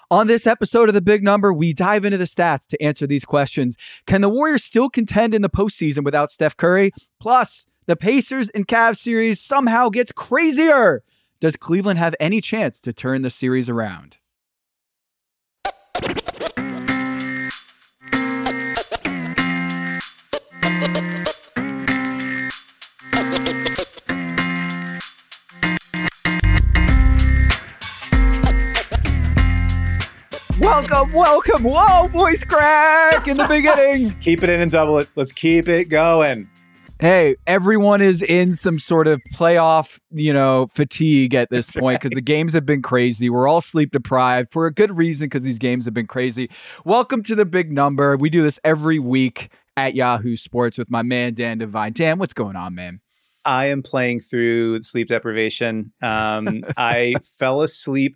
On this episode of The Big Number, we dive into the stats to answer these questions. Can the Warriors still contend in the postseason without Steph Curry? Plus, the Pacers and Cavs series somehow gets crazier. Does Cleveland have any chance to turn the series around? Welcome. Whoa, voice crack in the beginning. Keep it in and double it. Let's keep it going. Hey, everyone is in some sort of playoff, fatigue at this point because the games have been crazy. We're all sleep deprived for a good reason because these games have been crazy. Welcome to The Big Number. We do this every week at Yahoo Sports with my man, Dan Devine. Dan, what's going on, man? I am playing through sleep deprivation. I fell asleep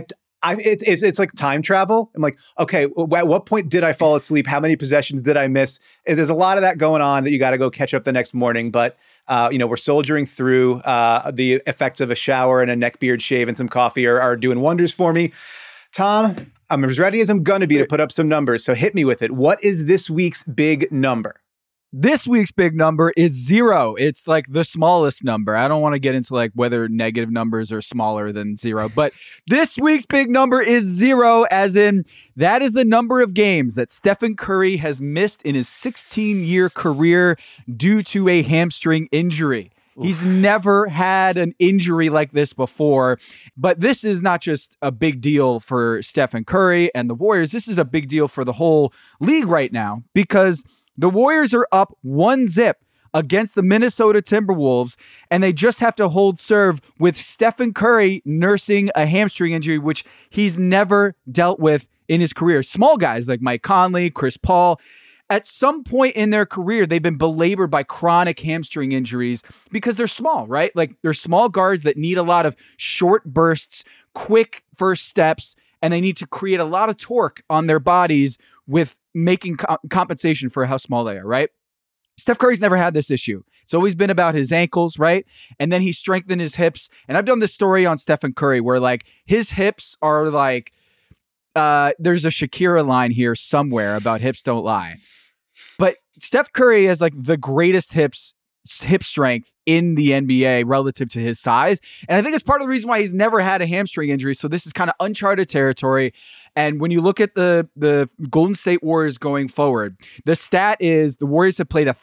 it's like time travel. I'm like, okay, at what point did I fall asleep? How many possessions did I miss? And there's a lot of that going on that you got to go catch up the next morning. But, we're soldiering through. The effects of a shower and a neck beard shave and some coffee are doing wonders for me. Tom, I'm as ready as I'm going to be to put up some numbers. So hit me with it. What is this week's big number? This week's big number is 0. It's like the smallest number. I don't want to get into like whether negative numbers are smaller than 0, but this week's big number is 0, as in that is the number of games that Stephen Curry has missed in his 16-year career due to a hamstring injury. He's never had an injury like this before, but this is not just a big deal for Stephen Curry and the Warriors. This is a big deal for the whole league right now because the Warriors are up 1-0 against the Minnesota Timberwolves, and they just have to hold serve with Stephen Curry nursing a hamstring injury, which he's never dealt with in his career. Small guys like Mike Conley, Chris Paul, at some point in their career, they've been belabored by chronic hamstring injuries because they're small, right? Like they're small guards that need a lot of short bursts, quick first steps, and they need to create a lot of torque on their bodies with making compensation for how small they are, right? Steph Curry's never had this issue. It's always been about his ankles, right? And then he strengthened his hips. And I've done this story on Stephen Curry where like his hips are like, there's a Shakira line here somewhere about hips don't lie. But Steph Curry has like the greatest hip strength in the NBA relative to his size. And I think it's part of the reason why he's never had a hamstring injury. So this is kind of uncharted territory. And when you look at the Golden State Warriors going forward, the stat is the Warriors have played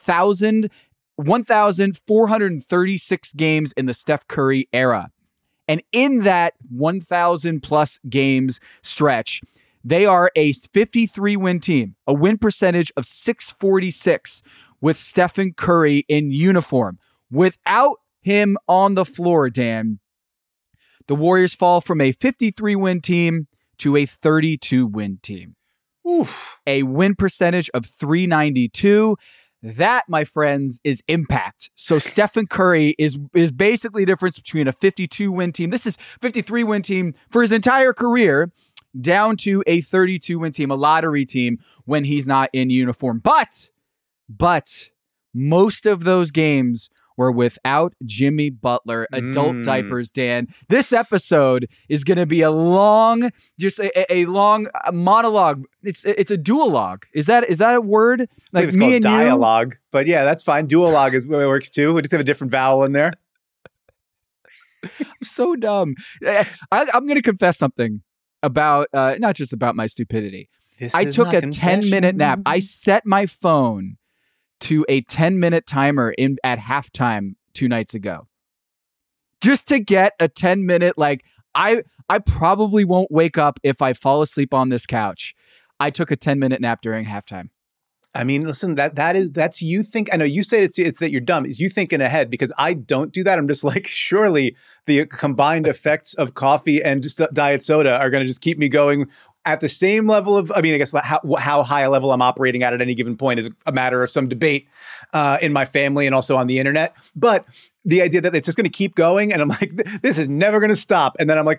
1,436 games in the Steph Curry era. And in that 1,000 plus games stretch, they are a 53-win team, a win percentage of .646 with Stephen Curry in uniform. Without him on the floor, Dan, the Warriors fall from a 53-win team to a 32-win team. Oof. A win percentage of .392. That, my friends, is impact. So Stephen Curry is basically the difference between a 52-win team. This is 53-win team for his entire career down to a 32-win team, a lottery team when he's not in uniform. But most of those games were without Jimmy Butler, adult diapers, Dan. This episode is going to be a long, just a long monologue. It's a duologue. Is that a word? Like it's me called and dialogue, but yeah, that's fine. Duologue is what works too. We just have a different vowel in there. I'm so dumb. I'm going to confess something about, not just about my stupidity. I took a 10-minute nap. I set my phone to a 10-minute timer at halftime 2 nights ago. Just to get a 10-minute, like, I probably won't wake up if I fall asleep on this couch. I took a 10-minute nap during halftime. I mean, listen, that's you think. I know you say it's that you're dumb. Is you thinking ahead because I don't do that. I'm just like, surely the combined effects of coffee and just diet soda are going to just keep me going at the same level of. I mean, I guess how high a level I'm operating at any given point is a matter of some debate in my family and also on the internet. But the idea that it's just going to keep going, and I'm like, this is never going to stop. And then I'm like,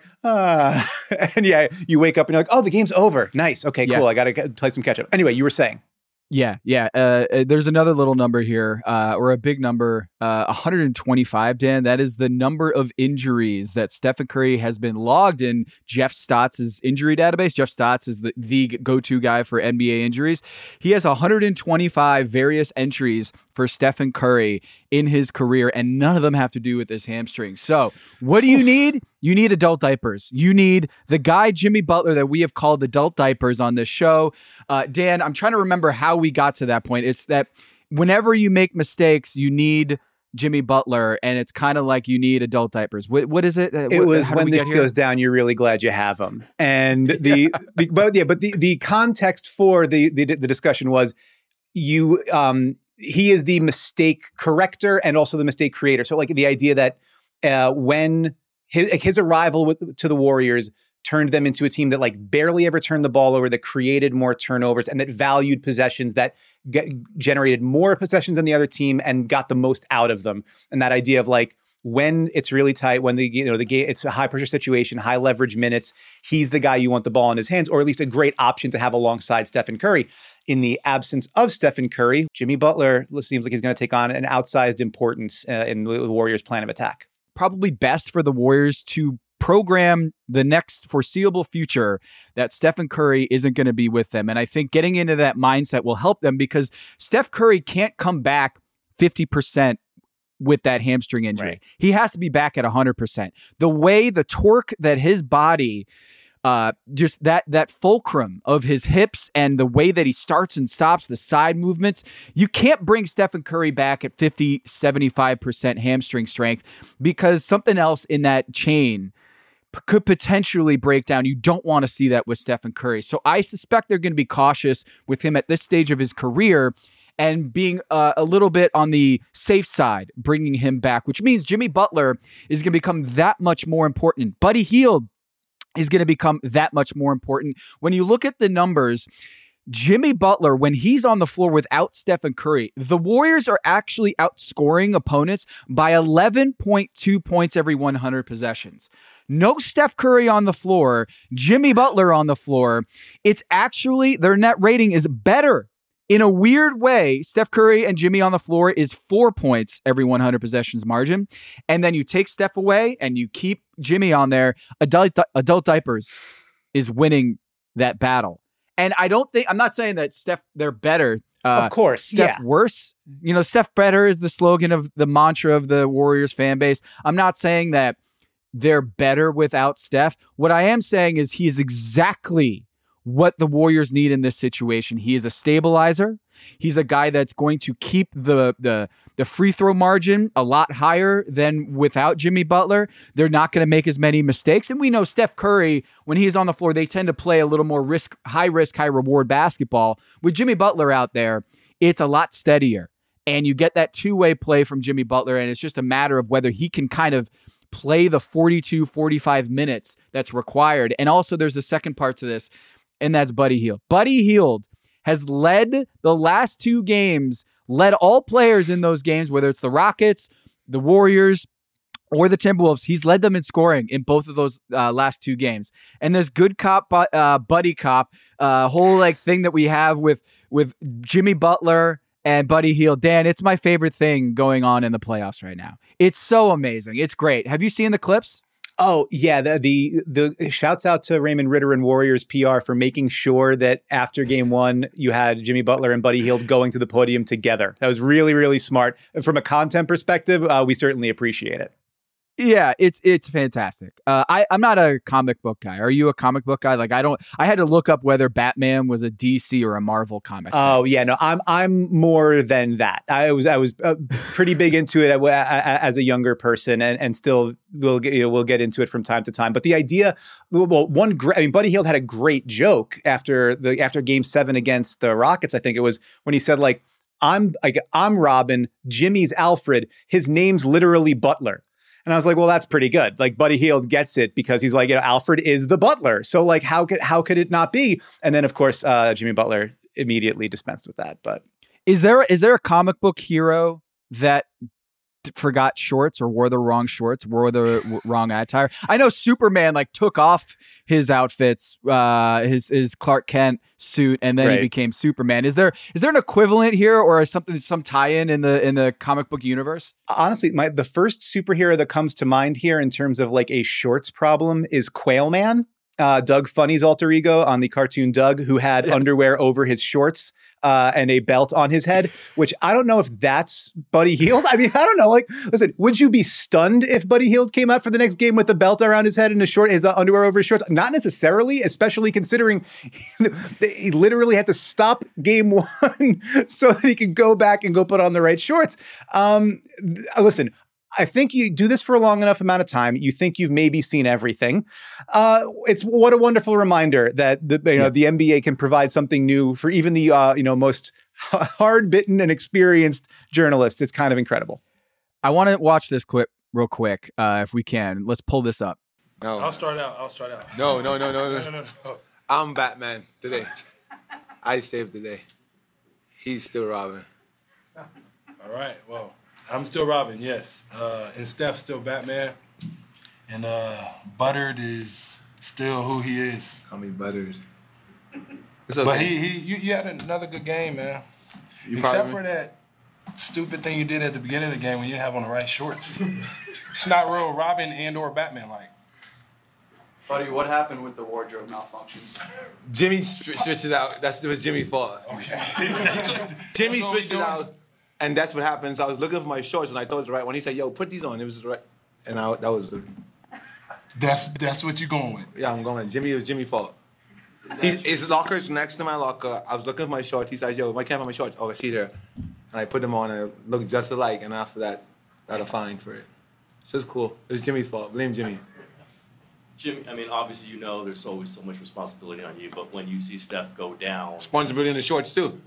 and yeah, you wake up and you're like, oh, the game's over. Nice. Okay, cool. I got to play some catch up. Anyway, you were saying. Yeah. There's another little number here, or a big number, 125, Dan. That is the number of injuries that Stephen Curry has been logged in Jeff Stotts' injury database. Jeff Stotts is the go-to guy for NBA injuries. He has 125 various entries for Stephen Curry in his career, and none of them have to do with his hamstring. So what do you need? You need adult diapers. You need the guy, Jimmy Butler, that we have called adult diapers on this show. Dan, I'm trying to remember how we got to that point. It's that whenever you make mistakes, you need Jimmy Butler, and it's kind of like you need adult diapers. What is it? It was when this goes down, you're really glad you have them. And the context for the discussion was he is the mistake corrector and also the mistake creator. So like the idea that when his arrival to the Warriors turned them into a team that like barely ever turned the ball over, that created more turnovers, and that valued possessions, that generated more possessions than the other team and got the most out of them. And that idea of like, when it's really tight, when the game, it's a high pressure situation, high leverage minutes, he's the guy you want the ball in his hands, or at least a great option to have alongside Stephen Curry. In the absence of Stephen Curry, Jimmy Butler seems like he's going to take on an outsized importance in the Warriors' plan of attack. Probably best for the Warriors to program the next foreseeable future that Stephen Curry isn't going to be with them. And I think getting into that mindset will help them, because Steph Curry can't come back 50% with that hamstring injury. Right. He has to be back at 100%. The way the torque that his body, just that fulcrum of his hips and the way that he starts and stops, the side movements, you can't bring Stephen Curry back at 50, 75% hamstring strength, because something else in that chain could potentially break down. You don't want to see that with Stephen Curry. So I suspect they're going to be cautious with him at this stage of his career and being a little bit on the safe side, bringing him back, which means Jimmy Butler is going to become that much more important. Buddy Hield is going to become that much more important. When you look at the numbers, Jimmy Butler, when he's on the floor without Stephen Curry, the Warriors are actually outscoring opponents by 11.2 points every 100 possessions. No Steph Curry on the floor, Jimmy Butler on the floor. It's actually, their net rating is better. In a weird way, Steph Curry and Jimmy on the floor is 4 points every 100 possessions margin. And then you take Steph away and you keep Jimmy on there. Adult diapers is winning that battle. And I'm not saying that Steph, they're better. Of course. Steph worse. Steph better is the slogan of the mantra of the Warriors fan base. I'm not saying that they're better without Steph. What I am saying is he is exactly what the Warriors need in this situation. He is a stabilizer. He's a guy that's going to keep the free throw margin a lot higher than without Jimmy Butler. They're not going to make as many mistakes. And we know Steph Curry, when he's on the floor, they tend to play a little more high risk, high reward basketball. With Jimmy Butler out there, it's a lot steadier. And you get that two-way play from Jimmy Butler, and it's just a matter of whether he can kind of play the 42, 45 minutes that's required. And also there's a second part to this, and that's Buddy Hield. Buddy Hield has led the last two games, led all players in those games, whether it's the Rockets, the Warriors, or the Timberwolves. He's led them in scoring in both of those last two games. And this good cop, buddy cop, whole thing that we have with Jimmy Butler and Buddy Hield. Dan, it's my favorite thing going on in the playoffs right now. It's so amazing. It's great. Have you seen the clips? Oh, yeah. The shouts out to Raymond Ritter and Warriors PR for making sure that after game one, you had Jimmy Butler and Buddy Hield going to the podium together. That was really, really smart. From a content perspective, we certainly appreciate it. Yeah, it's fantastic. I'm not a comic book guy. Are you a comic book guy? I had to look up whether Batman was a DC or a Marvel comic. Oh yeah, no, I'm more than that. I was pretty big into it as a younger person, and still we'll get into it from time to time. But the idea, Buddy Hield had a great joke after Game 7 against the Rockets. I think it was when he said I'm Robin, Jimmy's Alfred, his name's literally Butler. And I was like, well, that's pretty good. Buddy Hield gets it because he's Alfred is the butler. So how could it not be? And then of course, Jimmy Butler immediately dispensed with that. But is there a comic book hero that forgot shorts or wore the wrong shorts, wore the wrong attire. I know Superman like took off his outfits, his Clark Kent suit, and then he became Superman. Is there an equivalent here, or some tie-in in the comic book universe? Honestly, the first superhero that comes to mind here in terms of like a shorts problem is Quail Man, Doug Funny's alter ego on the cartoon Doug, who had underwear over his shorts. And a belt on his head, which I don't know if that's Buddy Hield. I mean, I don't know. Like, listen, would you be stunned if Buddy Hield came out for the next game with the belt around his head and his underwear over his shorts? Not necessarily, especially considering he literally had to stop game one so that he could go back and go put on the right shorts. Listen, I think you do this for a long enough amount of time. You think you've maybe seen everything. It's what a wonderful reminder that the NBA can provide something new for even the most hard-bitten and experienced journalists. It's kind of incredible. I want to watch this clip real quick, if we can. Let's pull this up. No. I'll start out. No. I'm Batman today. I saved the day. He's still Robin. All right. Well, I'm still Robin, yes. And Steph's still Batman. And Buttered is still who he is. Call me Buttered. But you had another good game, man. Except for that stupid thing you did at the beginning of the game when you didn't have on the right shorts. It's not real Robin and or Batman like. Buddy, what happened with the wardrobe malfunction? Jimmy switched it out. It was Jimmy's fault. Okay. Jimmy switched it out. And that's what happens. I was looking for my shorts, and I thought it was the right one. He said, "Yo, put these on." It was right, and that was the. That's what you're going with. Yeah, I'm going. It was Jimmy's fault. His locker's next to my locker. I was looking for my shorts. He said, "Yo, why can't I find my shorts?" Oh, I see there, and I put them on, and it looked just alike. And after that, got a fine for it. So it's cool. It was Jimmy's fault. Blame Jimmy. Jim, I mean, obviously, there's always so much responsibility on you, but when you see Steph go down... Responsibility in the shorts, too.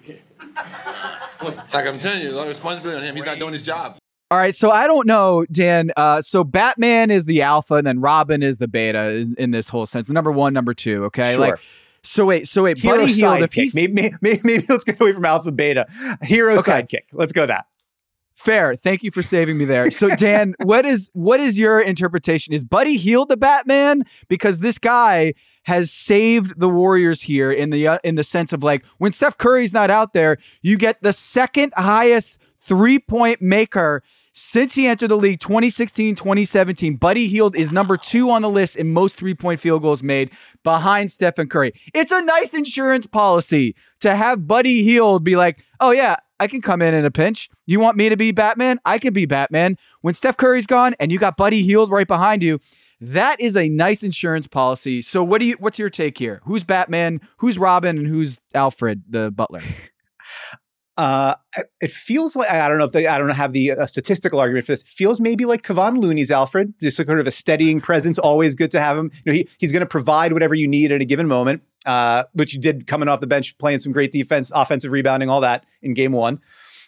Like I'm telling you, a lot of responsibility on him. He's not doing his job. All right, so I don't know, Dan. So Batman is the alpha, and then Robin is the beta in this whole sense. Number one, number two, okay? Sure. Like, so wait, Hero Buddy Hield, if he's... Maybe let's get away from alpha beta. Hero sidekick. Let's go that. Fair. Thank you for saving me there. So, Dan, what is your interpretation? Is Buddy Hield the Batman? Because this guy has saved the Warriors here in the sense of like when Steph Curry's not out there, you get the second highest 3-point maker since he entered the league 2016, 2017. Buddy Hield is number 2 on the list in most 3-point field goals made behind Stephen Curry. It's a nice insurance policy to have Buddy Hield be like, oh yeah, I can come in a pinch. You want me to be Batman? I can be Batman. When Steph Curry's gone and you got Buddy Hield right behind you, that is a nice insurance policy. So what's your take here? Who's Batman? Who's Robin? And who's Alfred, the butler? It feels like I don't have the statistical argument for this. It feels maybe like Kevon Looney's Alfred, just sort of a steadying presence. Always good to have him. He's going to provide whatever you need at a given moment, which you did coming off the bench, playing some great defense, offensive rebounding, all that in game one.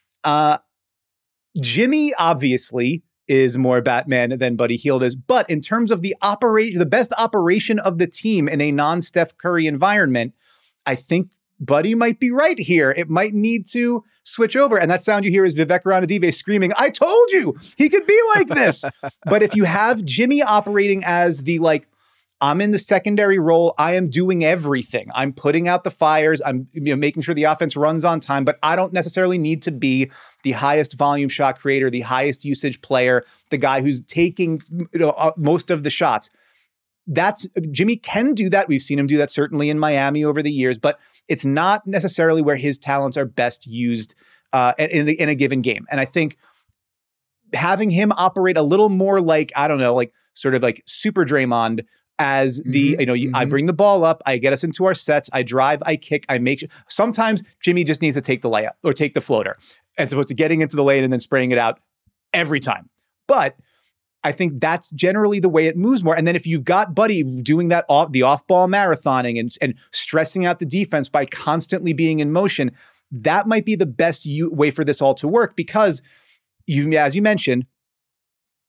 Jimmy obviously is more Batman than Buddy Hield is, but in terms of the best operation of the team in a non-Steph Curry environment, I think Buddy might be right here. It might need to switch over. And that sound you hear is Vivek Ranadive screaming, I told you he could be like this. But if you have Jimmy operating as the I'm in the secondary role, I am doing everything. I'm putting out the fires. I'm making sure the offense runs on time, but I don't necessarily need to be the highest volume shot creator, the highest usage player, the guy who's taking most of the shots. Jimmy can do that. We've seen him do that certainly in Miami over the years, but it's not necessarily where his talents are best used in a given game. And I think having him operate a little more like, I don't know, like sort of like Super Draymond as I bring the ball up, I get us into our sets, I drive, I kick, I make. Sometimes Jimmy just needs to take the layup or take the floater as opposed to getting into the lane and then spraying it out every time. But I think that's generally the way it moves more. And then if you've got Buddy doing that the off-ball marathoning and stressing out the defense by constantly being in motion, that might be the best way for this all to work because, as you mentioned,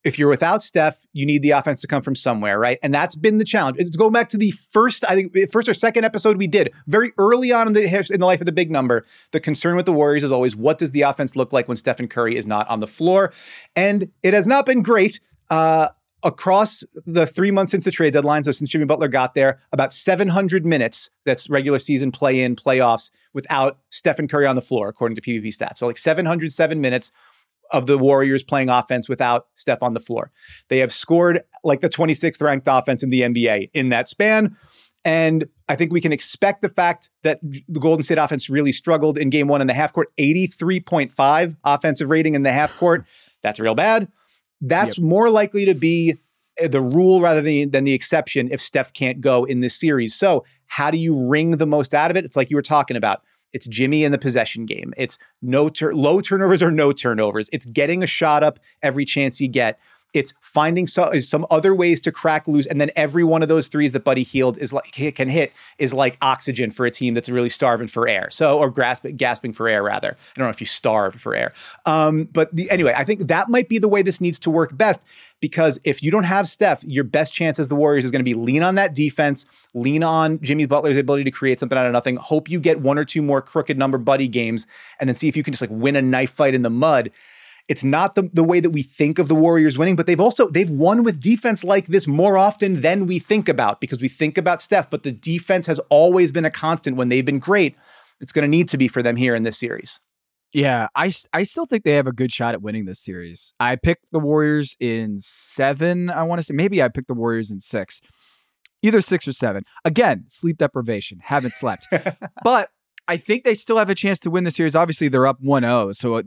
if you're without Steph, you need the offense to come from somewhere, right? And that's been the challenge. It's going back to the first or second episode we did very early on in the life of the big number. The concern with the Warriors is always, what does the offense look like when Stephen Curry is not on the floor? And it has not been great. Across the 3 months since the trade deadline, so since Jimmy Butler got there, about 700 minutes, that's regular season play-in, playoffs, without Stephen Curry on the floor, according to PvP stats. So like 707 minutes of the Warriors playing offense without Steph on the floor. They have scored like the 26th ranked offense in the NBA in that span. And I think we can expect the fact that the Golden State offense really struggled in game one in the half court, 83.5 offensive rating in the half court. That's real bad. That's more likely to be the rule rather than the exception if Steph can't go in this series. So how do you wring the most out of it? It's like you were talking about. It's Jimmy in the possession game. It's low turnovers or no turnovers. It's getting a shot up every chance you get. It's finding some other ways to crack loose. And then every one of those threes that Buddy Hield can hit is like oxygen for a team that's really starving for air. Or gasping for air, rather. I don't know if you starve for air. Anyway, I think that might be the way this needs to work best, because if you don't have Steph, your best chance as the Warriors is going to be lean on that defense, lean on Jimmy Butler's ability to create something out of nothing, hope you get one or two more crooked number Buddy games, and then see if you can just like win a knife fight in the mud. It's not the way that we think of the Warriors winning, but they've won with defense like this more often than we think about, because we think about Steph, but the defense has always been a constant when they've been great. It's going to need to be for them here in this series. Yeah, I still think they have a good shot at winning this series. I picked the Warriors in 7, I want to say. Maybe I picked the Warriors in 6. Either 6 or 7. Again, sleep deprivation. Haven't slept. But I think they still have a chance to win the series. Obviously, they're up 1-0, so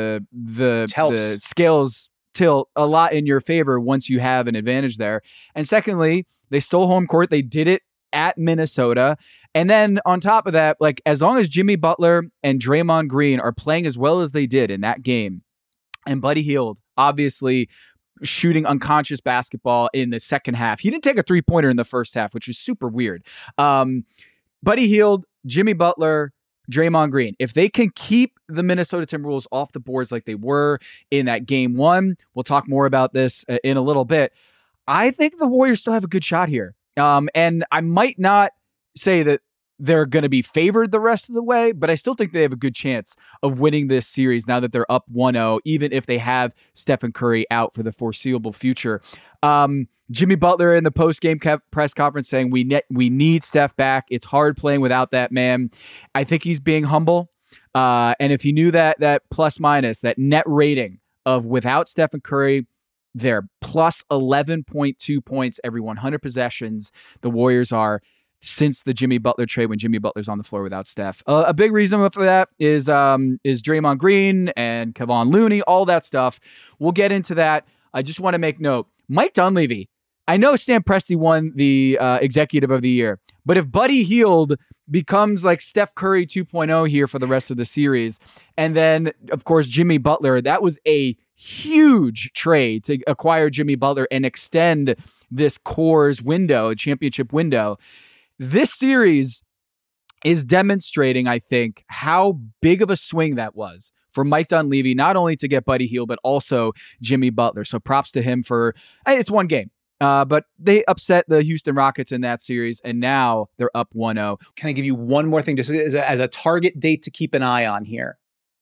the scales tilt a lot in your favor once you have an advantage there. And secondly, they stole home court. They did it at Minnesota. And then on top of that, like, as long as Jimmy Butler and Draymond Green are playing as well as they did in that game, and Buddy Hield obviously shooting unconscious basketball in the second half. He didn't take a three-pointer in the first half, which was super weird. Buddy Hield, Jimmy Butler, Draymond Green, if they can keep the Minnesota Timberwolves off the boards like they were in that game one, we'll talk more about this in a little bit. I think the Warriors still have a good shot here. And I might not say that they're going to be favored the rest of the way, but I still think they have a good chance of winning this series now that they're up 1-0, even if they have Stephen Curry out for the foreseeable future. Jimmy Butler in the post-game press conference saying we need Steph back. It's hard playing without that man. I think he's being humble. And if you knew that plus minus, that net rating of without Stephen Curry, they're plus 11.2 points every 100 possessions. The Warriors are since the Jimmy Butler trade when Jimmy Butler's on the floor without Steph. A big reason for that is Draymond Green and Kevon Looney, all that stuff. We'll get into that. I just want to make note. Mike Dunleavy, I know Sam Presti won the Executive of the Year, but if Buddy Hield becomes like Steph Curry 2.0 here for the rest of the series, and then, of course, Jimmy Butler, that was a huge trade to acquire Jimmy Butler and extend this Coors window, championship window. This series is demonstrating, I think, how big of a swing that was for Mike Dunleavy, not only to get Buddy Hield, but also Jimmy Butler. So props to him for, it's one game. But they upset the Houston Rockets in that series, and now they're up 1-0. Can I give you one more thing just as a target date to keep an eye on here?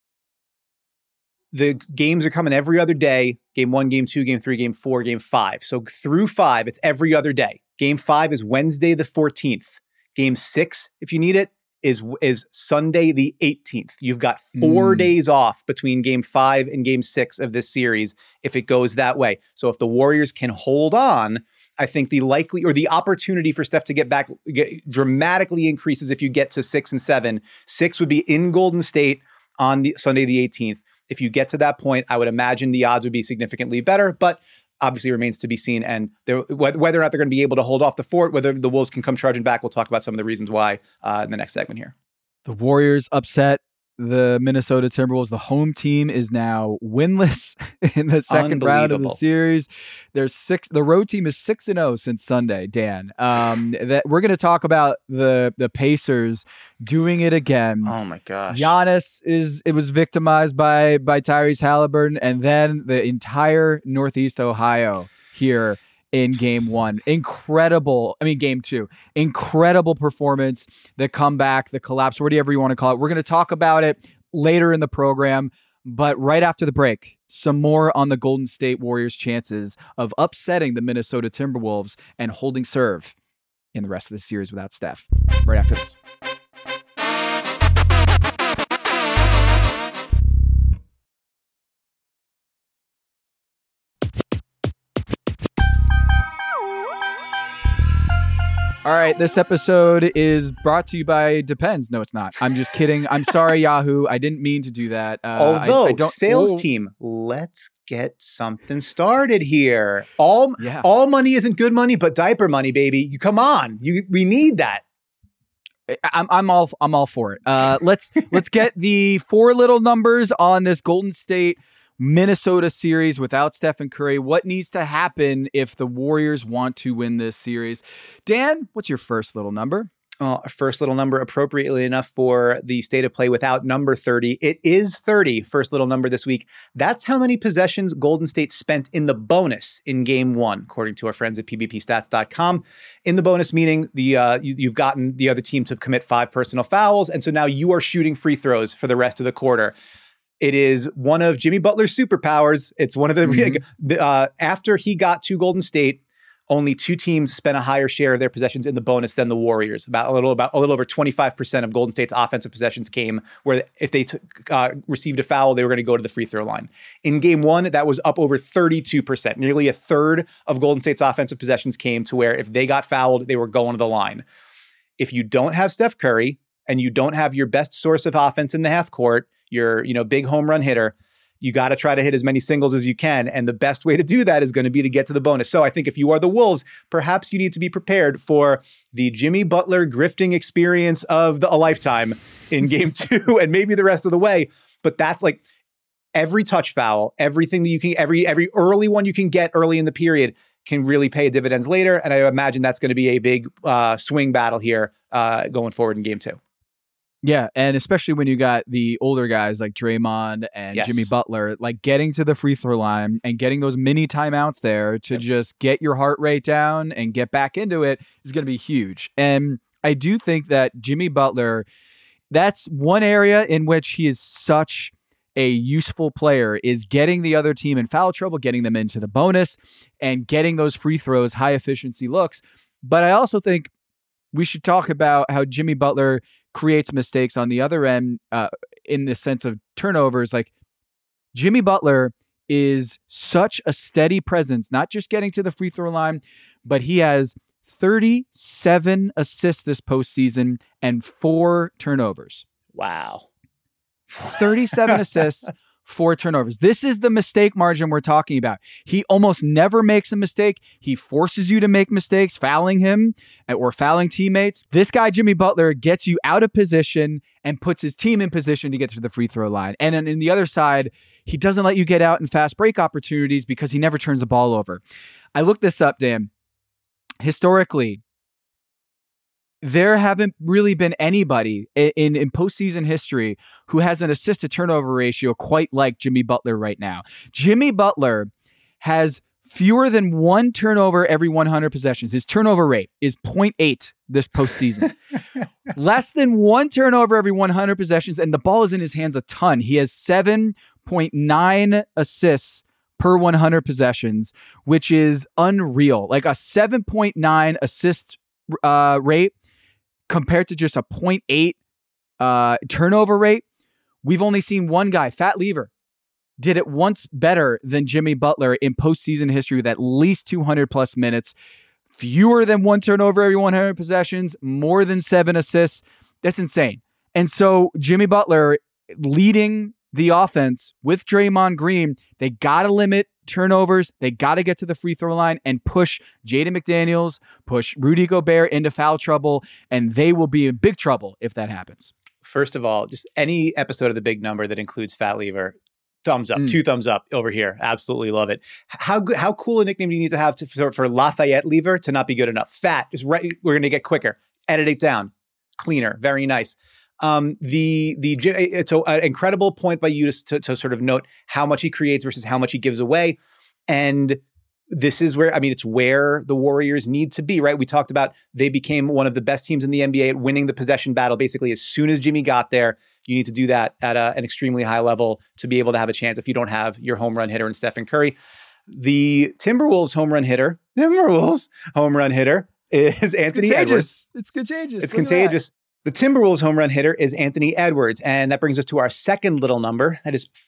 The games are coming every other day. Game 1, Game 2, Game 3, Game 4, Game 5. So through 5, it's every other day. Game 5 is Wednesday the 14th. Game 6, if you need it, is Sunday the 18th. You've got 4 days off between Game 5 and Game 6 of this series if it goes that way. So if the Warriors can hold on, I think the opportunity for Steph to get back dramatically increases if you get to 6 and 7. 6 would be in Golden State on the Sunday the 18th. If you get to that point, I would imagine the odds would be significantly better, but obviously remains to be seen. And whether or not they're going to be able to hold off the fort, whether the Wolves can come charging back, we'll talk about some of the reasons why in the next segment here. The Warriors upset the Minnesota Timberwolves. The home team is now winless in the second round of the series. The road team is 6-0 since Sunday, Dan. That we're going to talk about the Pacers doing it again. Oh my gosh. Giannis was victimized by Tyrese Halliburton, and then the entire Northeast Ohio here in game one. Game two. Incredible performance, the comeback, the collapse, whatever you want to call it. We're going to talk about it later in the program, but right after the break, some more on the Golden State Warriors' chances of upsetting the Minnesota Timberwolves and holding serve in the rest of the series without Steph. Right after this. All right, this episode is brought to you by Depends. No, it's not. I'm just kidding. I'm sorry, Yahoo. I didn't mean to do that. Sales team, let's get something started here. All money isn't good money, but diaper money, baby. You come on. We need that. I'm all for it. Let's get the four little numbers on this Golden State Minnesota series without Stephen Curry. What needs to happen if the Warriors want to win this series? Dan, what's your first little number? First little number, appropriately enough for the state of play without number 30. It is 30, first little number this week. That's how many possessions Golden State spent in the bonus in game one, according to our friends at pbpstats.com. In the bonus, meaning you've gotten the other team to commit 5 personal fouls, and so now you are shooting free throws for the rest of the quarter. It is one of Jimmy Butler's superpowers. It's one of the after he got to Golden State, only 2 teams spent a higher share of their possessions in the bonus than the Warriors. About a little over 25% of Golden State's offensive possessions came where if they received a foul, they were going to go to the free throw line. In game one, that was up over 32%. Nearly a third of Golden State's offensive possessions came to where if they got fouled, they were going to the line. If you don't have Steph Curry and you don't have your best source of offense in the half court, your big home run hitter, you got to try to hit as many singles as you can. And the best way to do that is going to be to get to the bonus. So I think if you are the Wolves, perhaps you need to be prepared for the Jimmy Butler grifting experience of a lifetime in game 2 and maybe the rest of the way. But that's like every touch foul, everything that you can, every early one you can get early in the period can really pay dividends later. And I imagine that's going to be a big swing battle here going forward in game 2. Yeah, and especially when you got the older guys like Draymond and Jimmy Butler, like getting to the free throw line and getting those mini timeouts there to just get your heart rate down and get back into it is going to be huge. And I do think that Jimmy Butler, that's one area in which he is such a useful player, is getting the other team in foul trouble, getting them into the bonus, and getting those free throws, high efficiency looks. But I also think we should talk about how Jimmy Butler creates mistakes on the other end in the sense of turnovers. Like Jimmy Butler is such a steady presence, not just getting to the free throw line, but he has 37 assists this postseason and 4 turnovers. Wow. 37 assists, 4 turnovers. This is the mistake margin we're talking about. He almost never makes a mistake. He forces you to make mistakes, fouling him or fouling teammates. This guy, Jimmy Butler, gets you out of position and puts his team in position to get to the free throw line. And then in the other side, he doesn't let you get out in fast break opportunities because he never turns the ball over. I looked this up, Dan. Historically, there haven't really been anybody in postseason history who has an assist to turnover ratio quite like Jimmy Butler right now. Jimmy Butler has fewer than 1 turnover every 100 possessions. His turnover rate is 0.8 this postseason. Less than 1 turnover every 100 possessions, and the ball is in his hands a ton. He has 7.9 assists per 100 possessions, which is unreal. Like a 7.9 assist rate compared to just a 0.8 turnover rate. We've only seen one guy, Fat Lever, did it once better than Jimmy Butler in postseason history with at least 200 plus minutes, fewer than 1 turnover every 100 possessions, more than 7 assists. That's insane. And so Jimmy Butler leading the offense with Draymond Green, they got to limit turnovers. They got to get to the free throw line and push Jaden McDaniels, push Rudy Gobert into foul trouble, and they will be in big trouble if that happens. First of all, just any episode of The Big Number that includes Fat Lever, thumbs up, 2 thumbs up over here. Absolutely love it. How cool a nickname do you need to have for Lafayette Lever to not be good enough? Fat is right. We're going to get quicker. Edit it down. Cleaner. Very nice. It's an incredible point by you to sort of note how much he creates versus how much he gives away. And this is where, it's where the Warriors need to be, right? We talked about they became one of the best teams in the NBA at winning the possession battle. Basically, as soon as Jimmy got there, you need to do that at an extremely high level to be able to have a chance if you don't have your home run hitter in Stephen Curry. The Timberwolves home run hitter is Anthony Edwards. It's contagious. It's contagious. The Timberwolves home run hitter is Anthony Edwards. And that brings us to our second little number. That is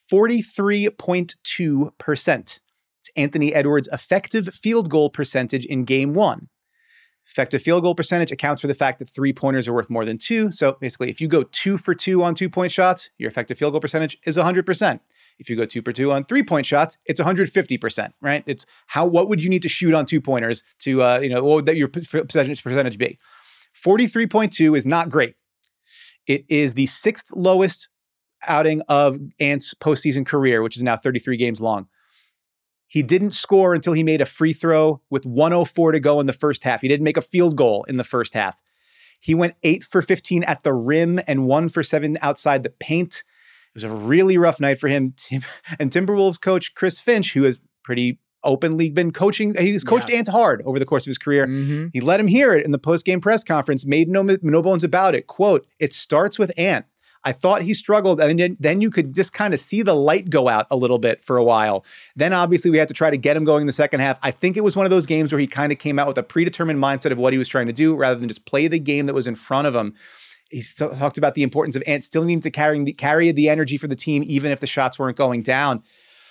43.2%. It's Anthony Edwards' effective field goal percentage in game 1. Effective field goal percentage accounts for the fact that 3-pointers are worth more than 2. So basically, if you go 2 for 2 on 2-point shots, your effective field goal percentage is 100%. If you go 2 for 2 on 3-point shots, it's 150%, right? It's what would you need to shoot on 2-pointers to, what would your percentage be? 43.2 is not great. It is the 6th lowest outing of Ant's postseason career, which is now 33 games long. He didn't score until he made a free throw with 1:04 to go in the first half. He didn't make a field goal in the first half. He went 8 for 15 at the rim and 1 for 7 outside the paint. It was a really rough night for him. And Timberwolves coach Chris Finch, who has pretty openly been coaching, he's coached Ant hard over the course of his career. Mm-hmm. He let him hear it in the post-game press conference, made no bones about it. Quote, "It starts with Ant. I thought he struggled, and then you could just kind of see the light go out a little bit for a while. Then obviously we had to try to get him going in the second half. I think it was one of those games where he kind of came out with a predetermined mindset of what he was trying to do rather than just play the game that was in front of him." He talked about the importance of Ant still needing to carry the energy for the team, even if the shots weren't going down.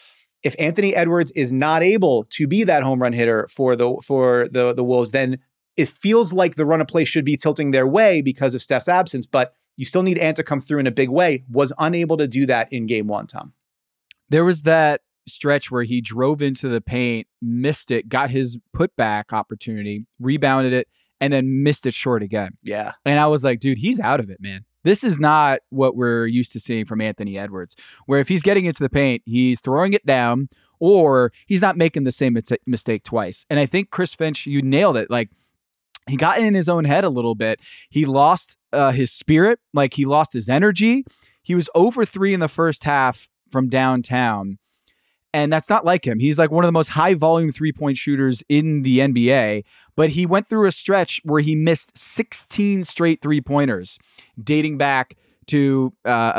If Anthony Edwards is not able to be that home run hitter for the Wolves, then it feels like the run of play should be tilting their way because of Steph's absence, but you still need Ant to come through in a big way. Was unable to do that in game 1, Tom. There was that stretch where he drove into the paint, missed it, got his putback opportunity, rebounded it, and then missed it short again. Yeah. And I was like, dude, he's out of it, man. This is not what we're used to seeing from Anthony Edwards, where if he's getting into the paint, he's throwing it down or he's not making the same mistake twice. And I think Chris Finch, you nailed it. Like, he got in his own head a little bit. He lost his spirit. Like, he lost his energy. He was 0 for 3 in the first half from downtown. And that's not like him. He's like one of the most high volume 3-point shooters in the NBA. But he went through a stretch where he missed 16 straight 3-pointers dating back to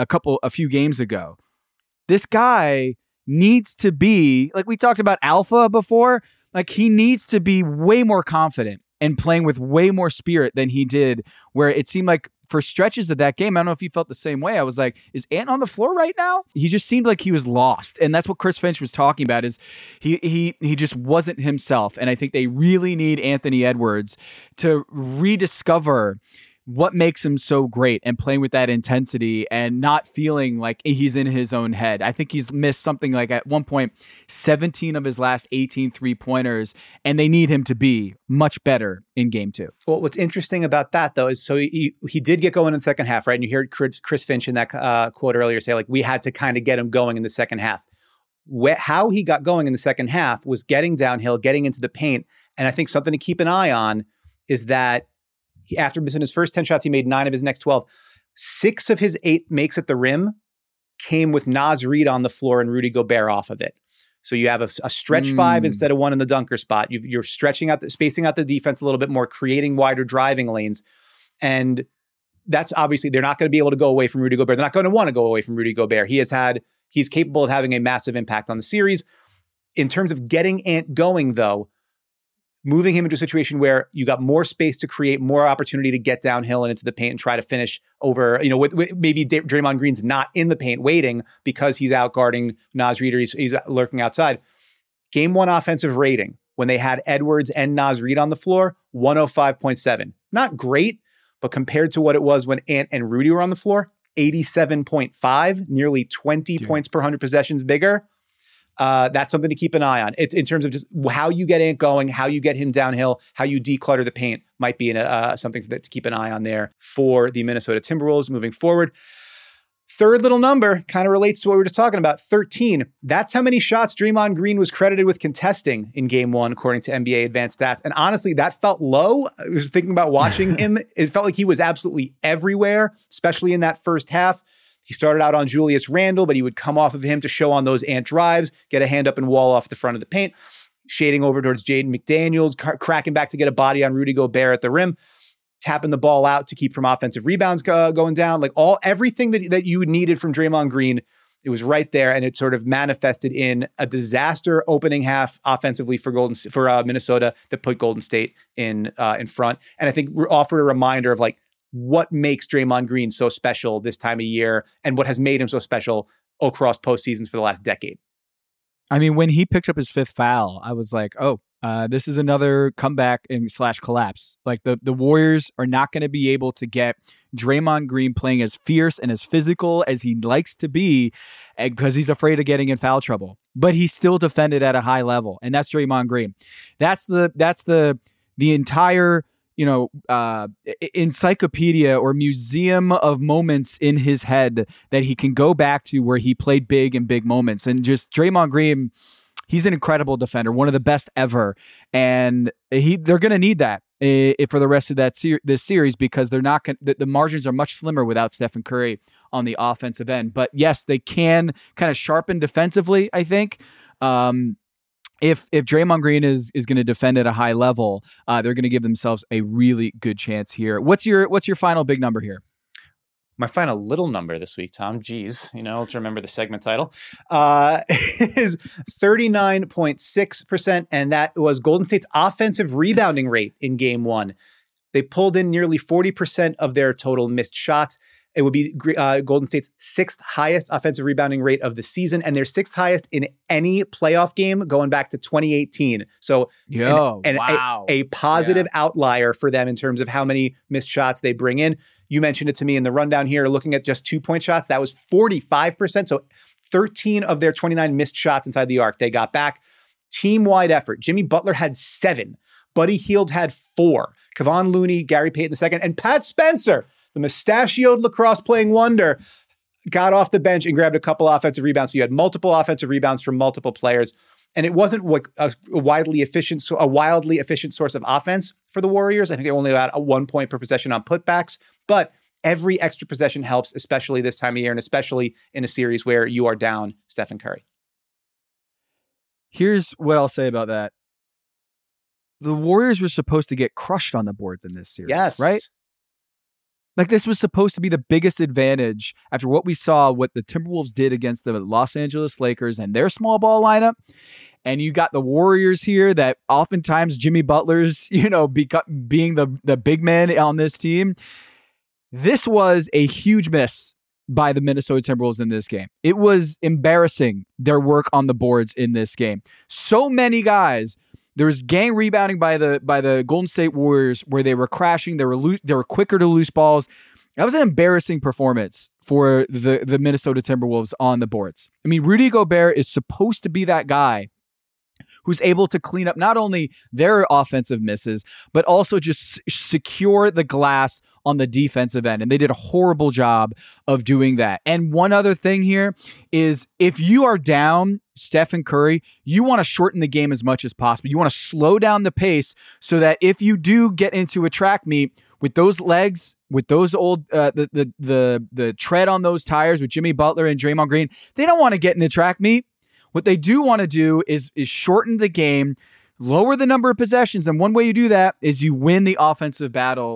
a few games ago. This guy needs to be, like we talked about alpha before, like he needs to be way more confident and playing with way more spirit than he did, where it seemed like for stretches of that game, I don't know if you felt the same way. I was like, is Ant on the floor right now? He just seemed like he was lost. And that's what Chris Finch was talking about, is he just wasn't himself. And I think they really need Anthony Edwards to rediscover what makes him so great and playing with that intensity and not feeling like he's in his own head. I think he's missed something like at one point 17 of his last 18 3-pointers, and they need him to be much better in game 2. Well, what's interesting about that, though, is so he did get going in the second half, right? And you heard Chris Finch in that quote earlier say, like, we had to kind of get him going in the second half. How he got going in the second half was getting downhill, getting into the paint. And I think something to keep an eye on is that after missing his first 10 shots, he made 9 of his next 12. 6 of his 8 makes at the rim came with Naz Reid on the floor and Rudy Gobert off of it. So you have a stretch 5 instead of 1 in the dunker spot. You're spacing out the defense a little bit more, creating wider driving lanes. And that's obviously, they're not going to be able to go away from Rudy Gobert. They're not going to want to go away from Rudy Gobert. He's capable of having a massive impact on the series. In terms of getting Ant going, though, moving him into a situation where you got more space to create more opportunity to get downhill and into the paint and try to finish over, with maybe Draymond Green's not in the paint waiting because he's out guarding Naz Reid or he's lurking outside. Game 1 offensive rating, when they had Edwards and Naz Reid on the floor, 105.7. Not great, but compared to what it was when Ant and Rudy were on the floor, 87.5, nearly 20 points per 100 possessions bigger. That's something to keep an eye on. It's in terms of just how you get Ant going, how you get him downhill, how you declutter the paint might be something to keep an eye on there for the Minnesota Timberwolves moving forward. Third little number kind of relates to what we were just talking about, 13. That's how many shots Draymond Green was credited with contesting in game one, according to NBA advanced stats. And honestly, that felt low. I was thinking about watching him. It felt like he was absolutely everywhere, especially in that first half. He started out on Julius Randle, but he would come off of him to show on those Ant drives, get a hand up and wall off the front of the paint, shading over towards Jaden McDaniels, cracking back to get a body on Rudy Gobert at the rim, tapping the ball out to keep from offensive rebounds going down, like everything that you needed from Draymond Green. It was right there, and it sort of manifested in a disaster opening half offensively for Minnesota that put Golden State in front, and I think offered a reminder of like what makes Draymond Green so special this time of year, and what has made him so special across postseasons for the last decade. I mean, when he picked up his fifth foul, I was like, oh. This is another comeback and / collapse. Like the Warriors are not going to be able to get Draymond Green playing as fierce and as physical as he likes to be because he's afraid of getting in foul trouble. But he still defended at a high level, and that's Draymond Green. That's the entire encyclopedia or museum of moments in his head that he can go back to where he played big in big moments. And just Draymond Green, he's an incredible defender, one of the best ever, and they're going to need that for the rest of this series because they're not the margins are much slimmer without Stephen Curry on the offensive end. But yes, they can kind of sharpen defensively. I think if Draymond Green is going to defend at a high level, they're going to give themselves a really good chance here. What's your final big number here? My final little number this week, Tom, geez, to remember the segment title, is 39.6%. And that was Golden State's offensive rebounding rate in game one. They pulled in nearly 40% of their total missed shots. It would be Golden State's sixth highest offensive rebounding rate of the season, and their sixth highest in any playoff game going back to 2018. So wow. a positive outlier for them in terms of how many missed shots they bring in. You mentioned it to me in the rundown here, looking at just 2-point shots. That was 45%. So 13 of their 29 missed shots inside the arc they got back. Team-wide effort. Jimmy Butler had 7. Buddy Hield had 4. Kevon Looney, Gary Payton II, and Pat Spencer, the mustachioed lacrosse playing wonder, got off the bench and grabbed a couple offensive rebounds. So you had multiple offensive rebounds from multiple players. And it wasn't a wildly efficient source of offense for the Warriors. I think they only had a 1 point per possession on putbacks. But every extra possession helps, especially this time of year and especially in a series where you are down Stephen Curry. Here's what I'll say about that. The Warriors were supposed to get crushed on the boards in this series. Yes. Right? Like this was supposed to be the biggest advantage after what we saw, what the Timberwolves did against the Los Angeles Lakers and their small ball lineup. And you got the Warriors here that oftentimes Jimmy Butler's, being the big man on this team. This was a huge miss by the Minnesota Timberwolves in this game. It was embarrassing, their work on the boards in this game. So many guys. There's gang rebounding by the Golden State Warriors where they were crashing. They were quicker to lose balls. That was an embarrassing performance for the Minnesota Timberwolves on the boards. I mean, Rudy Gobert is supposed to be that guy who's able to clean up not only their offensive misses, but also just secure the glass on the defensive end. And they did a horrible job of doing that. And one other thing here is if you are down Stephen Curry, you want to shorten the game as much as possible. You want to slow down the pace so that if you do get into a track meet with those legs, with those old, the tread on those tires with Jimmy Butler and Draymond Green, they don't want to get in the track meet. What they do want to do is shorten the game, lower the number of possessions. And one way you do that is you win the offensive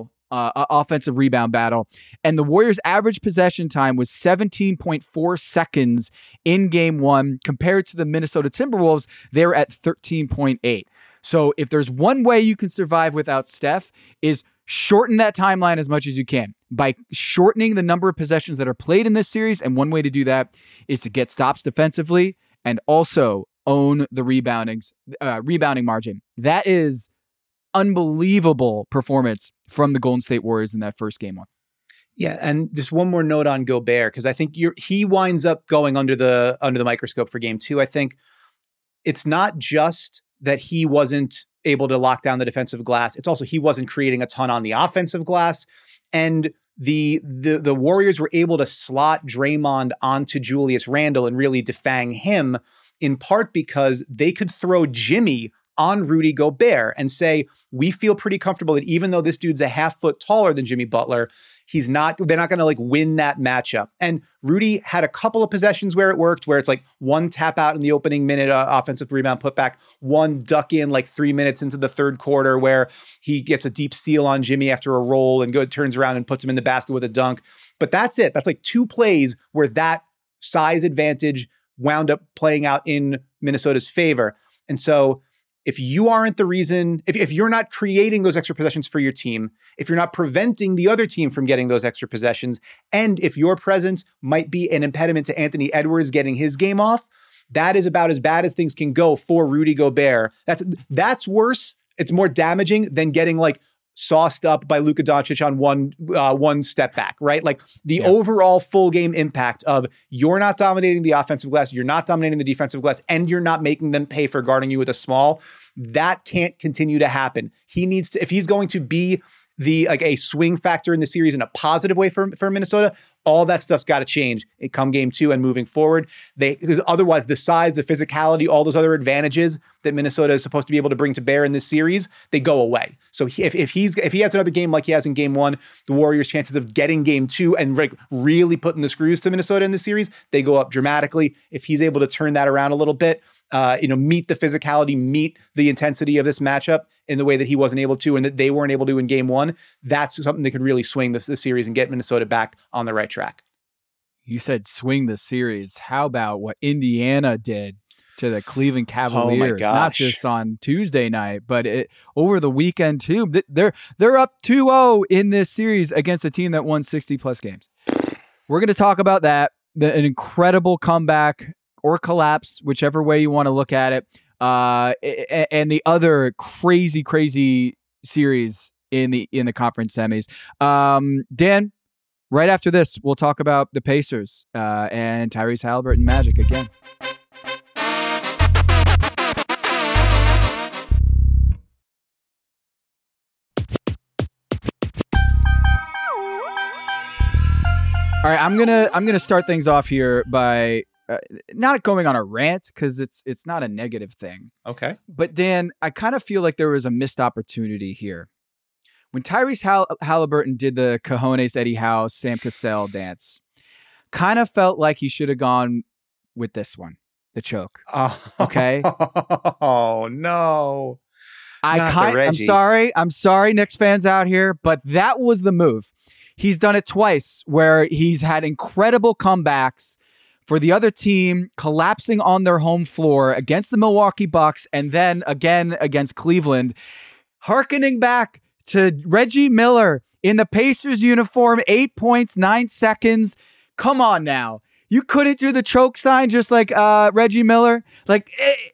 rebound battle. And the Warriors' average possession time was 17.4 seconds in game one compared to the Minnesota Timberwolves. They were at 13.8. So if there's one way you can survive without Steph is shorten that timeline as much as you can by shortening the number of possessions that are played in this series. And one way to do that is to get stops defensively and also own the rebounding margin. That is unbelievable performance from the Golden State Warriors in that first game one. Yeah, and just one more note on Gobert, because I think he winds up going under the microscope for game two. I think it's not just that he wasn't able to lock down the defensive glass. It's also he wasn't creating a ton on the offensive glass. And the Warriors were able to slot Draymond onto Julius Randle and really defang him, in part because they could throw Jimmy on Rudy Gobert and say, we feel pretty comfortable that even though this dude's a half foot taller than Jimmy Butler, they're not going to like win that matchup. And Rudy had a couple of possessions where it worked, where it's like one tap out in the opening minute, offensive rebound putback, one duck in like 3 minutes into the third quarter where he gets a deep steal on Jimmy after a roll and turns around and puts him in the basket with a dunk. But that's it. That's like 2 plays where that size advantage wound up playing out in Minnesota's favor. And so if you aren't the reason, if you're not creating those extra possessions for your team, if you're not preventing the other team from getting those extra possessions, and if your presence might be an impediment to Anthony Edwards getting his game off, that is about as bad as things can go for Rudy Gobert. That's worse. It's more damaging than getting like sauced up by Luka Doncic on one step back, right? Like the overall full game impact of you're not dominating the offensive glass, you're not dominating the defensive glass, and you're not making them pay for guarding you with a small. That can't continue to happen. He needs to, if he's going to be a swing factor in the series in a positive way for Minnesota, all that stuff's got to change come game 2 and moving forward. Because otherwise the size, the physicality, all those other advantages that Minnesota is supposed to be able to bring to bear in this series, they go away. So if he has another game like he has in game 1, the Warriors' chances of getting game 2 and like really putting the screws to Minnesota in the series, they go up dramatically. If he's able to turn that around a little bit, meet the physicality, meet the intensity of this matchup in the way that he wasn't able to and that they weren't able to in game 1, that's something that could really swing the series and get Minnesota back on the right track. You said swing the series. How about what Indiana did to the Cleveland Cavaliers? Oh my gosh. Not just on Tuesday night, but over the weekend too. They're up 2-0 in this series against a team that won 60-plus games. We're going to talk about that, an incredible comeback or collapse, whichever way you want to look at it, and the other crazy series in the conference semis. Dan, right after this, we'll talk about the Pacers and Tyrese Haliburton Magic again. All right, I'm gonna start things off here by not going on a rant because it's not a negative thing. Okay, but Dan, I kind of feel like there was a missed opportunity here when Tyrese Haliburton did the Cojones Eddie Howe Sam Cassell dance. Kind of felt like he should have gone with this one, the choke. Okay. Oh no. I'm sorry, Knicks fans out here, but that was the move. He's done it twice where he's had incredible comebacks for the other team collapsing on their home floor against the Milwaukee Bucks and then again against Cleveland. Hearkening back to Reggie Miller in the Pacers uniform, 8 points, 9 seconds. Come on now. You couldn't do the choke sign just like Reggie Miller? Like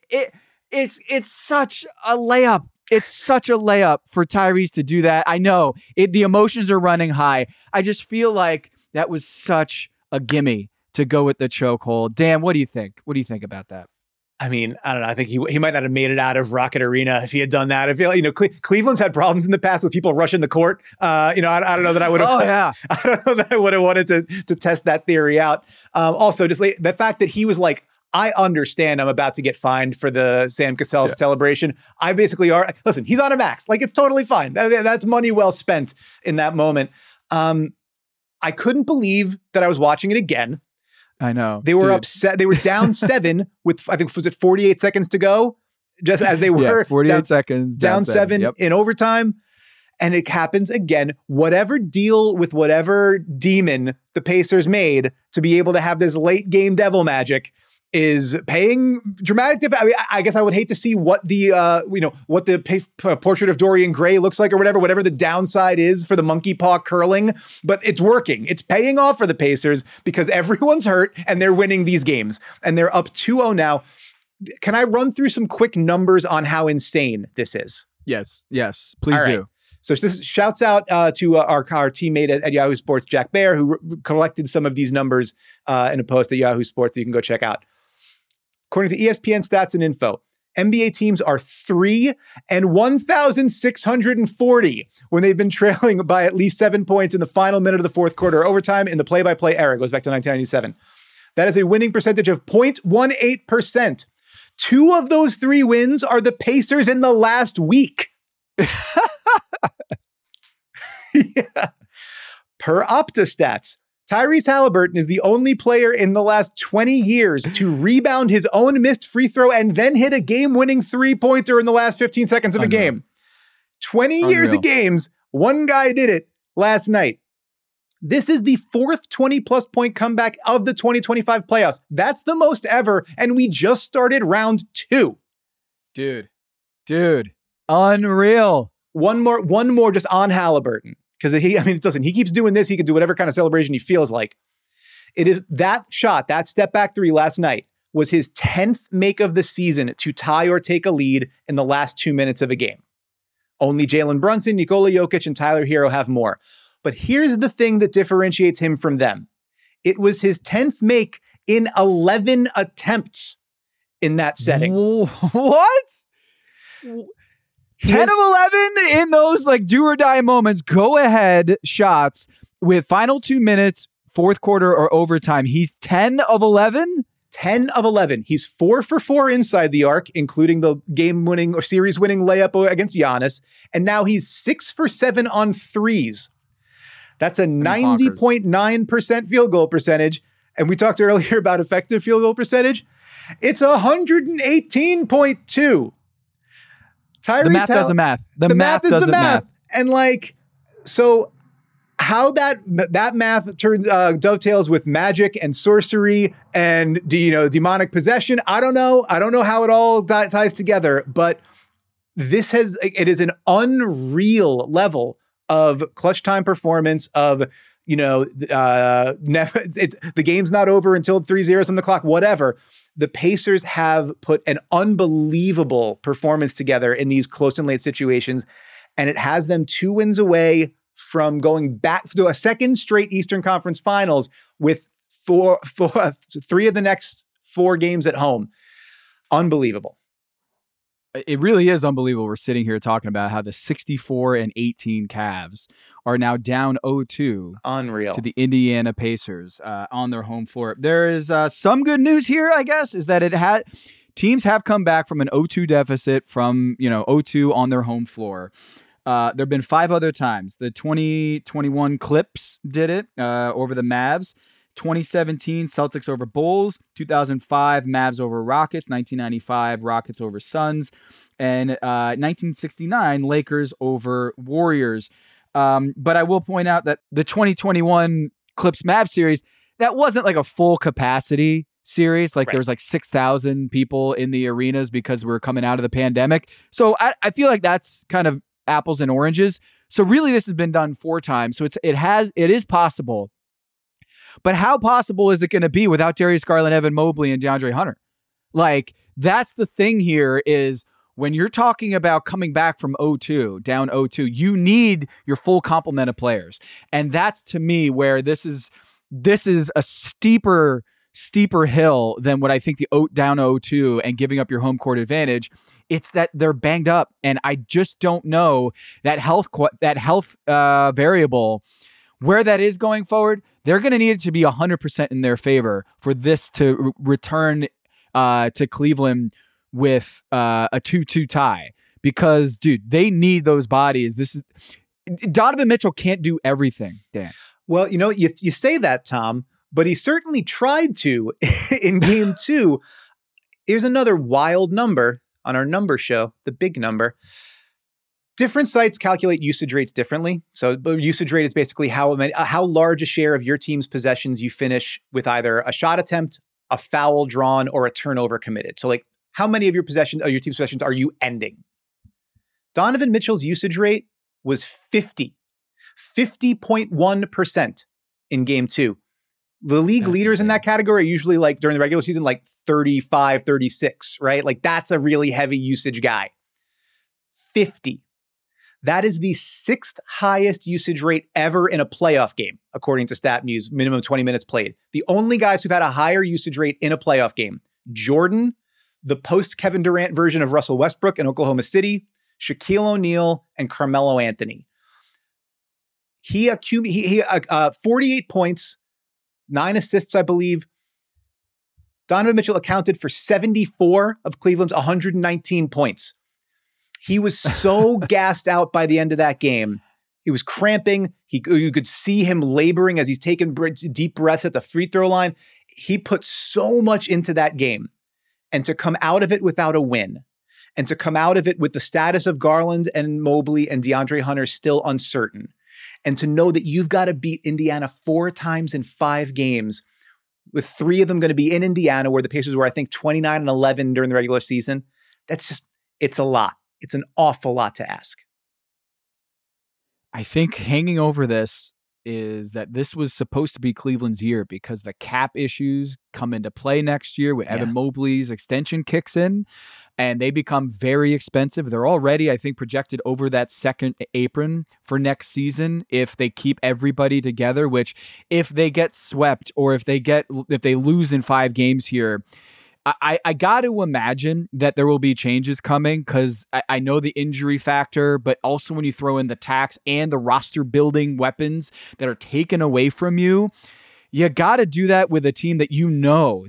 it's such a layup. It's such a layup for Tyrese to do that. I know the emotions are running high. I just feel like that was such a gimme to go with the chokehold. Dan, what do you think? What do you think about that? I mean, I don't know. I think he might not have made it out of Rocket Arena if he had done that. I feel like, Cleveland's had problems in the past with people rushing the court. I don't know that I would have. Oh, yeah. I don't know that I would have wanted to test that theory out. Also, just like the fact that he was like, I understand I'm about to get fined for the Sam Cassell celebration. I basically listen, he's on a max. Like, it's totally fine. That's money well spent in that moment. I couldn't believe that I was watching it again. I know. They were upset. They were down 7 with, I think, was it 48 seconds to go? Just as they were. 48 seconds. Down 7 in overtime. And it happens again. Whatever deal with whatever demon the Pacers made to be able to have this late game devil magic is paying dramatic. I mean, I guess I would hate to see what the what the portrait of Dorian Gray looks like or whatever the downside is for the monkey paw curling, but it's working. It's paying off for the Pacers because everyone's hurt and they're winning these games and they're up 2-0 now. Can I run through some quick numbers on how insane this is? Yes, please do. So this shouts out to our teammate at Yahoo Sports, Jack Baer, who collected some of these numbers in a post at Yahoo Sports that you can go check out. According to ESPN stats and info, NBA teams are 3 and 1,640 when they've been trailing by at least 7 points in the final minute of the fourth quarter or overtime in the play-by-play era. It goes back to 1997. That is a winning percentage of 0.18%. 2 of those 3 wins are the Pacers in the last week. Yeah. Per OptaStats, Tyrese Halliburton is the only player in the last 20 years to rebound his own missed free throw and then hit a game-winning three-pointer in the last 15 seconds of a game. 20 years of games, one guy did it last night. This is the 4th 20-plus point comeback of the 2025 playoffs. That's the most ever, and we just started round 2. Dude, unreal. One more just on Halliburton. Because he keeps doing this. He can do whatever kind of celebration he feels like. It is that shot, that step back 3 last night was his 10th make of the season to tie or take a lead in the last 2 minutes of a game. Only Jalen Brunson, Nikola Jokic, and Tyler Hero have more. But here's the thing that differentiates him from them. It was his 10th make in 11 attempts in that setting. What? 10 of 11 in those like do or die moments, go ahead shots with final 2 minutes, fourth quarter or overtime. He's 10 of 11? 10 of 11. He's 4 for 4 inside the arc, including the game-winning or series-winning layup against Giannis. And now he's 6 for 7 on threes. That's a 90.9% field goal percentage. And we talked earlier about effective field goal percentage. It's 118.2. The math doesn't math. The math is doesn't the math. math. And like, so how that math turns dovetails with magic and sorcery and demonic possession, I don't know. I don't know how it all ties together, but it is an unreal level of clutch time performance of, the game's not over until 3-0 on the clock, whatever. The Pacers have put an unbelievable performance together in these close and late situations, and it has them 2 wins away from going back to a second straight Eastern Conference Finals with 3 of the next 4 games at home. Unbelievable. It really is unbelievable. We're sitting here talking about how the 64-18 Cavs are now down 0-2 Unreal. To the Indiana Pacers on their home floor. There is some good news here, I guess, is that teams have come back from an 0-2 deficit from 0-2 on their home floor. There have been 5 other times. The 2021 Clips did it over the Mavs. 2017 Celtics over Bulls, 2005 Mavs over Rockets, 1995 Rockets over Suns, and 1969 Lakers over Warriors. But I will point out that the 2021 Clips Mavs series, that wasn't like a full capacity series. Like there was like 6,000 people in the arenas because we're coming out of the pandemic. So I feel like that's kind of apples and oranges. So really this has been done 4 times. So it is possible. But how possible is it going to be without Darius Garland, Evan Mobley, and DeAndre Hunter? Like, that's the thing here is when you're talking about coming back from 0-2, down 0-2, you need your full complement of players. And that's, to me, where this is a steeper hill than what I think the down 0-2 and giving up your home court advantage. It's that they're banged up. And I just don't know that health variable, where that is going forward. They're going to need it to be 100% in their favor for this to return to Cleveland with a 2-2 tie. Because, dude, they need those bodies. Donovan Mitchell can't do everything, Dan. Well, you say that, Tom, but he certainly tried to in game 2. Here's another wild number on our number show, the big number. Different sites calculate usage rates differently. So usage rate is basically how large a share of your team's possessions you finish with either a shot attempt, a foul drawn, or a turnover committed. So like how many of your team's possessions are you ending? Donovan Mitchell's usage rate was 50.1% in game 2. The league leaders in that category are usually like during the regular season, like 35, 36, right? Like that's a really heavy usage guy. 50. That is the 6th highest usage rate ever in a playoff game, according to StatMuse, minimum 20 minutes played. The only guys who've had a higher usage rate in a playoff game, Jordan, the post-Kevin Durant version of Russell Westbrook in Oklahoma City, Shaquille O'Neal, and Carmelo Anthony. He 48 points, 9 assists, I believe. Donovan Mitchell accounted for 74 of Cleveland's 119 points. He was so gassed out by the end of that game. He was cramping. You could see him laboring as he's taking deep breaths at the free throw line. He put so much into that game. And to come out of it without a win, and to come out of it with the status of Garland and Mobley and DeAndre Hunter still uncertain, and to know that you've got to beat Indiana 4 times in 5 games, with 3 of them going to be in Indiana, where the Pacers were, I think, 29-11 during the regular season. It's a lot. It's an awful lot to ask. I think hanging over this is that this was supposed to be Cleveland's year because the cap issues come into play next year when Evan Mobley's extension kicks in and they become very expensive. They're already, I think, projected over that second apron for next season if they keep everybody together, which if they get swept or if they lose in 5 games here, I got to imagine that there will be changes coming because I know the injury factor, but also when you throw in the tax and the roster building weapons that are taken away from you, you got to do that with a team that you know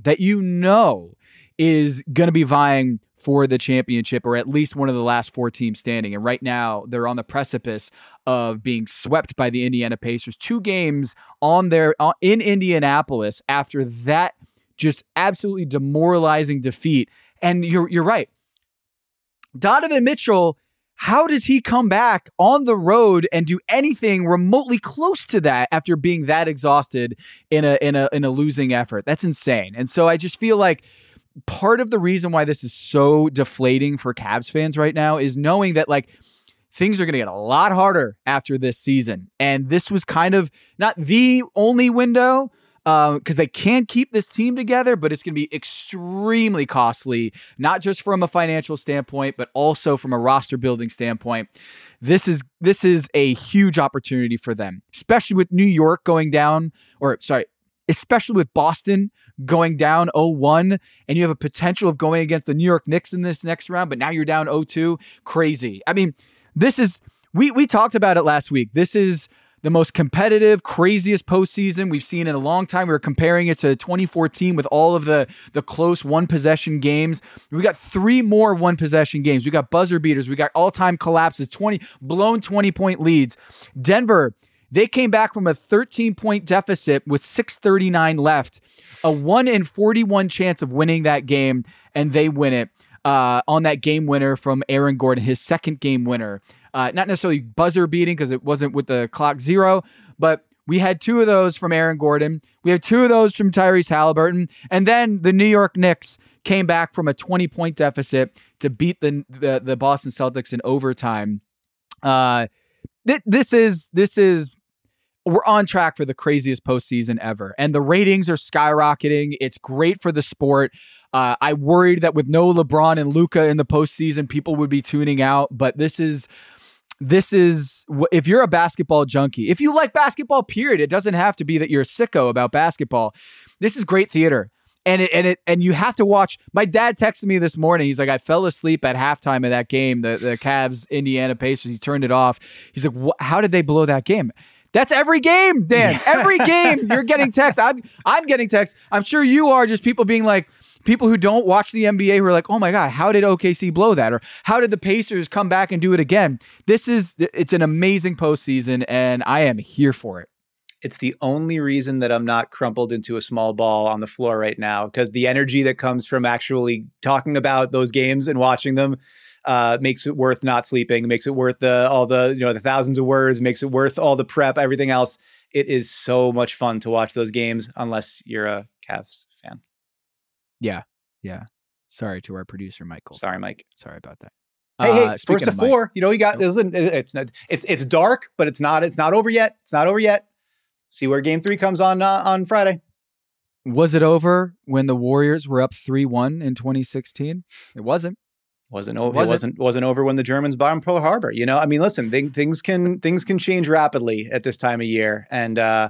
is going to be vying for the championship or at least one of the last 4 teams standing. And right now they're on the precipice of being swept by the Indiana Pacers. 2 games in Indianapolis after that just absolutely demoralizing defeat. And you're right. Donovan Mitchell, how does he come back on the road and do anything remotely close to that after being that exhausted in a losing effort? That's insane. And so I just feel like part of the reason why this is so deflating for Cavs fans right now is knowing that like things are going to get a lot harder after this season. And this was kind of not the only window, because they can keep this team together, but it's going to be extremely costly, not just from a financial standpoint, but also from a roster building standpoint. This is a huge opportunity for them, especially with New York especially with Boston going down 0-1, and you have a potential of going against the New York Knicks in this next round, but now you're down 0-2. Crazy. I mean, this is, we talked about it last week. This is the most competitive, craziest postseason we've seen in a long time. We were comparing it to 2014 with all of the close one-possession games. We got 3 more one-possession games. We got buzzer beaters. We got all-time collapses, blown 20-point leads. Denver, they came back from a 13-point deficit with 6:39 left, a 1 in 41 chance of winning that game, and they win it on that game winner from Aaron Gordon, his second game winner. Not necessarily buzzer beating because it wasn't with the clock 0, but we had 2 of those from Aaron Gordon. We had 2 of those from Tyrese Halliburton. And then the New York Knicks came back from a 20-point deficit to beat the Boston Celtics in overtime. This is we're on track for the craziest postseason ever. And the ratings are skyrocketing. It's great for the sport. I worried that with no LeBron and Luka in the postseason, people would be tuning out. But this is, if you're a basketball junkie, if you like basketball, period, it doesn't have to be that you're a sicko about basketball. This is great theater. And you have to watch. My dad texted me this morning. He's like, I fell asleep at halftime of that game, the Cavs, Indiana Pacers. He turned it off. He's like, how did they blow that game? That's every game, Dan. Every game you're getting texts. I'm getting texts. I'm sure you are, just people being like, people who don't watch the NBA who are like, oh my God, how did OKC blow that? Or how did the Pacers come back and do it again? It's an amazing postseason, and I am here for it. It's the only reason that I'm not crumpled into a small ball on the floor right now, because the energy that comes from actually talking about those games and watching them makes it worth not sleeping, makes it worth the thousands of words, makes it worth all the prep, everything else. It is so much fun to watch those games, unless you're a Cavs fan. Yeah. Sorry to our producer, Michael. Sorry, Mike. Sorry about that. Hey, first to 4. You got it's dark, but it's not over yet. It's not over yet. See where Game 3 comes on Friday. Was it over when the Warriors were up 3-1 in 2016? It wasn't. Wasn't over. It wasn't over when the Germans bombed Pearl Harbor. I mean, listen, things can change rapidly at this time of year, and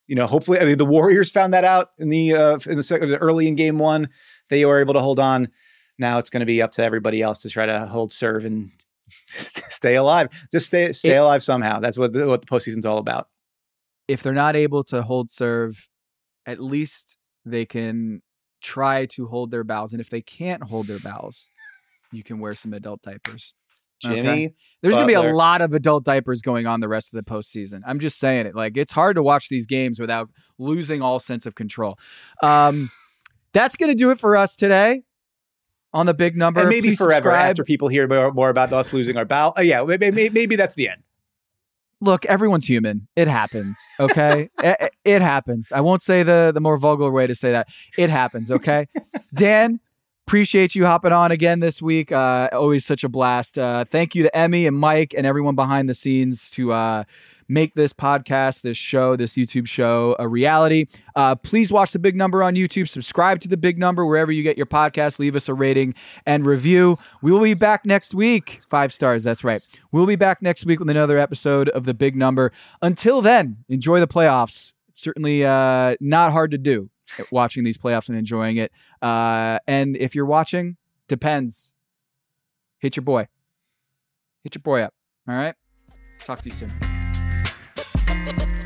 hopefully, I mean, the Warriors found that out in the early in game one. They were able to hold on. Now it's going to be up to everybody else to try to hold serve and stay alive. Just stay alive somehow. That's what the postseason's all about. If they're not able to hold serve, at least they can try to hold their bowels. And if they can't hold their bowels, you can wear some adult diapers. Jimmy, okay? There's going to be a lot of adult diapers going on the rest of the postseason. I'm just saying it. Like, it's hard to watch these games without losing all sense of control. That's going to do it for us today on the Big Number. And maybe Please forever subscribe. after people hear more about us losing our bowel. Yeah, maybe that's the end. Look, everyone's human. It happens. Okay. It happens. I won't say the more vulgar way to say that. It happens. Okay. Dan, appreciate you hopping on again this week. Always such a blast. Thank you to Emmy and Mike and everyone behind the scenes to make this podcast, this show, this YouTube show a reality. Please watch The Big Number on YouTube. Subscribe to The Big Number wherever you get your podcast. Leave us a rating and review. We will be back next week. 5 stars, that's right. We'll be back next week with another episode of The Big Number. Until then, enjoy the playoffs. It's certainly not hard to do, watching these playoffs and enjoying it. And if you're watching, depends. Hit your boy. Hit your boy up. All right? Talk to you soon.